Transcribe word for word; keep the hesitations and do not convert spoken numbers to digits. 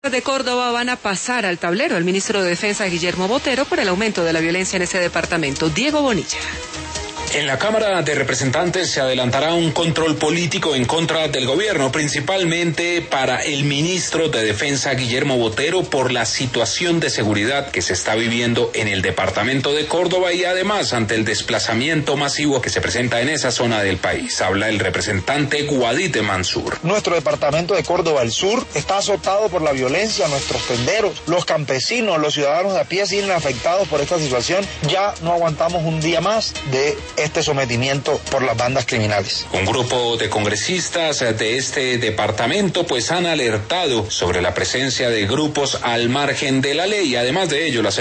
De Córdoba van a pasar al tablero el ministro de Defensa Guillermo Botero por el aumento de la violencia en ese departamento. Diego Bonilla. En la Cámara de Representantes se adelantará un control político en contra del gobierno, principalmente para el ministro de Defensa Guillermo Botero por la situación de seguridad que se está viviendo en el departamento de Córdoba y además ante el desplazamiento masivo que se presenta en esa zona del país. Habla el representante Guadite Mansur. Nuestro departamento de Córdoba, el sur, está azotado por la violencia. Nuestros tenderos, los campesinos, los ciudadanos de a pie siguen afectados por esta situación. Ya no aguantamos un día más de este sometimiento por las bandas criminales. Un grupo de congresistas de este departamento pues han alertado sobre la presencia de grupos al margen de la ley. Además de ello, la